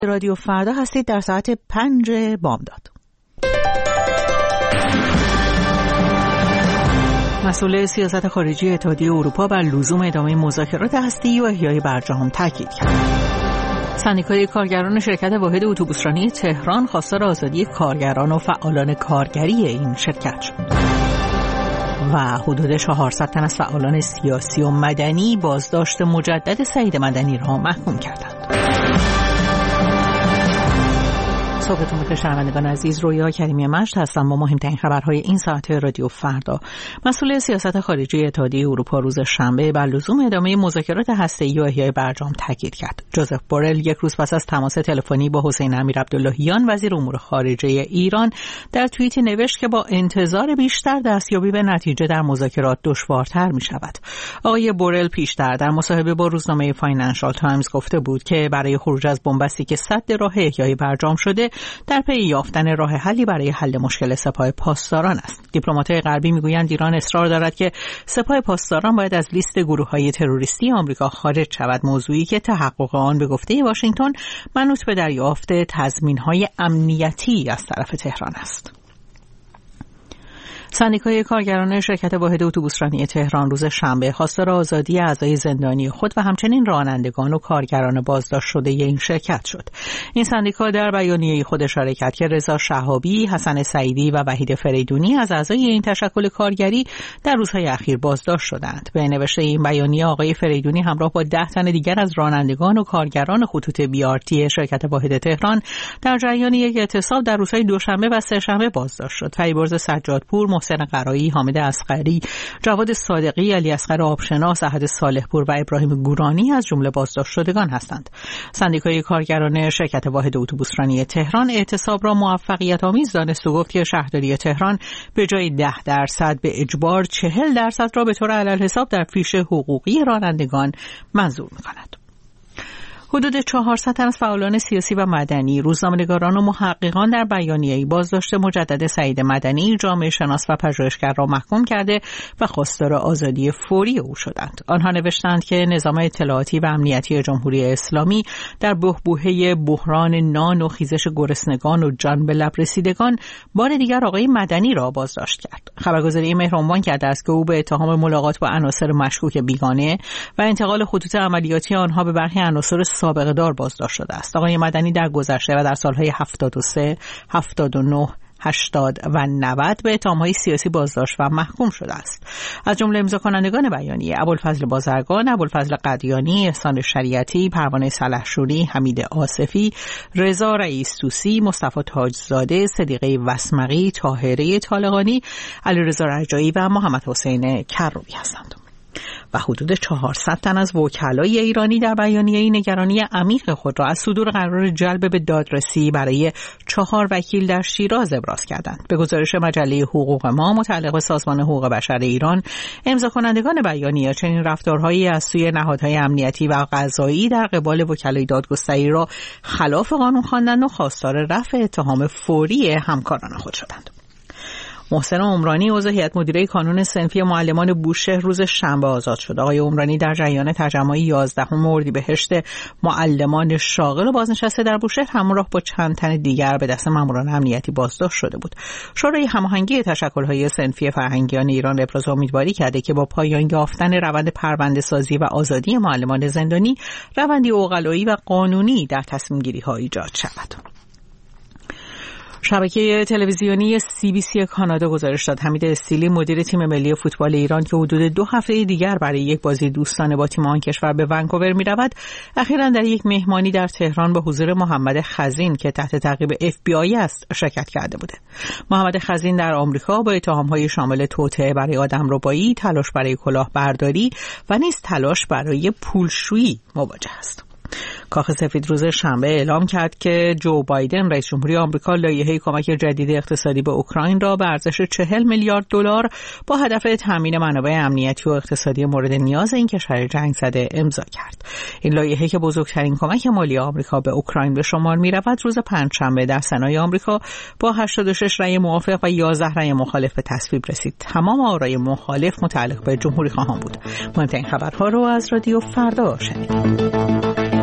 رادیو فردا هستید در ساعت 5 بامداد. مسئول سیاست خارجی اتحادیه اروپا بر لزوم ادامه مذاکرات هسته‌ای و احیای برجام تاکید کرد. سندیکای کارگران شرکت واحد اتوبوسرانی تهران خواستار آزادی کارگران و فعالان کارگری این شرکت شد. و حدود 400 تن از فعالان سیاسی و مدنی بازداشت مجدد سعید مدنی را محکوم کردند. صبحتون بخیر شنوندگان عزیز، رویا کریمی مشت هستم با مهمترین خبرهای این ساعت رادیو فردا. مسئول سیاست خارجی اتحادیه اروپا روز شنبه بر لزوم ادامه مذاکرات هسته‌ای و احیای برجام تاکید کرد. جوزف بورل یک روز پس از تماس تلفنی با حسین امیرعبداللهیان وزیر امور خارجه ایران در توییتی نوشت که با انتظار بیشتر دستیابی به نتیجه در مذاکرات دشوارتر می‌شود. آقای بورل پیشتر در مصاحبه با روزنامه فاینانشال تایمز گفته بود که برای خروج از بنبستی که سد راه احیای برجام شده در پی یافتن راه حلی برای حل مشکل سپاه پاسداران است. دیپلمات‌های غربی میگویند ایران اصرار دارد که سپاه پاسداران باید از لیست گروه‌های تروریستی آمریکا خارج شود، موضوعی که تحقق آن به گفته واشنگتن منوط به دریافت تضمین‌های امنیتی از طرف تهران است. سندیکای کارگران شرکت واحد اتوبوسرانی تهران روز شنبه خواستار آزادی اعضای زندانی خود و همچنین رانندگان و کارگران بازداشت شده این شرکت شد. این سندیکا در بیانیه خود اشاره کرد که رضا شهابی، حسن سعیدی و وحید فریدونی از اعضای این تشکل کارگری در روزهای اخیر بازداشت شدند. به نوشته این بیانیه آقای فریدونی همراه با 10 تن دیگر از رانندگان و کارگران خطوط بی‌آرتی شرکت واحد تهران در جریان یک اعتصاب در روزهای دوشنبه و سه‌شنبه بازداشت شد. فریبرز سجادپور، محسن قرایی، حامد اصغری، جواد صادقی، علی اصغر آبشناس، احد صالحپور و ابراهیم گورانی از جمله بازداشت شدگان هستند. سندیکای کارگران شرکت واحد اتوبوسرانی تهران اعتصاب را موفقیت آمیز دانست و گفت که شهرداری تهران به جای 10% به اجبار 40% را به طور علالحساب در فیش حقوقی رانندگان منظور می‌کند. حدود 400 تن از فعالان سیاسی و مدنی، روزنامه‌نگاران و محققان در بیانیه‌ای بازداشت مجدد سعید مدنی، جامعه شناس و پژوهشگر را محکوم کرده و خواستار آزادی فوری او شدند. آنها نوشتند که نظام اطلاعاتی و امنیتی جمهوری اسلامی در بحبوحه بحران نان و خیزش گرسنگان و جان به لب رسیدگان بار دیگر آقای مدنی را بازداشت کرد. خبرگزاری مهر عنوان کرده است که او به اتهام ملاقات با عناصر مشکوک بیگانه و انتقال خطوط عملیاتی آنها به برخی عناصر سابقه دار بازداشت شده است. آقای مدنی در گذشته و در سالهای 73، 79 80 و 90 به اتهام‌های سیاسی بازداشت و محکوم شده است. از جمله امضا کنندگان بیانیه ابوالفضل بازرگان، ابوالفضل قدیانی، احسان شریعتی، پروانه سلحشوری، حمید آصفی، رضا رئیس طوسی، مصطفی تاجزاده، صدیقه وسمقی، طاهره طالقانی، علیرضا رجایی و محمد حسین کروبی هستند. و حدود 400 تن از وکلای ایرانی در بیانیه‌ای نگرانی عمیق خود را از صدور قرار جلب به دادرسی برای 4 وکیل در شیراز ابراز کردند. به گزارش مجله حقوق ما متعلق به سازمان حقوق بشر ایران، امضا کنندگان بیانیه چنین رفتارهایی از سوی نهادهای امنیتی و قضایی در قبال وکلای دادگستری را خلاف قانون خواندند و خواستار رفع اتهام فوری همکاران خود شدند. محسن عمرانی عضو هیئت مدیره کانون صنفی معلمان بوشهر روز شنبه آزاد شد. آقای عمرانی در جریان تجمع 11 اردیبهشت معلمان شاغل و بازنشسته در بوشهر همراه با چند تن دیگر به دست ماموران امنیتی بازداشت شده بود. شورای هماهنگی تشکل‌های صنفی فرهنگیان ایران ابراز امیدواری کرده که با پایان یافتن روند پرونده‌سازی و آزادی معلمان زندانی، روندی عقلایی و قانونی در تصمیم‌گیری‌ها ایجاد شود. شبکه تلویزیونی CBC کانادا گزارش داد حمید استیلی، مدیر تیم ملی فوتبال ایران که حدود 2 هفته دیگر برای یک بازی دوستانه با تیم آن کشور به ونکوور می‌رود، اخیراً در یک مهمانی در تهران به حضور محمد خزین که تحت تعقیب FBI است شرکت کرده بوده. محمد خزین در آمریکا با اتهام‌های شامل توطئه برای آدمربایی، تلاش برای کلاهبرداری و نیز تلاش برای پولشویی مواجه است. کاخ سفید روز شنبه اعلام کرد که جو بایدن رئیس جمهوری آمریکا لایحه کمک جدید اقتصادی به اوکراین را به ارزش 40 میلیارد دلار با هدف تامین منابع امنیتی و اقتصادی مورد نیاز این کشور جنگ زده امضا کرد. این لایحه که بزرگترین کمک مالی آمریکا به اوکراین به شمار می‌رود، روز پنجشنبه در سنای آمریکا با 86 رأی موافق و 11 رأی مخالف به تصویب رسید. تمام آرای مخالف متعلق به جمهوری خواهان بود. مهمترین خبرها رو از رادیو فردا شنیدید.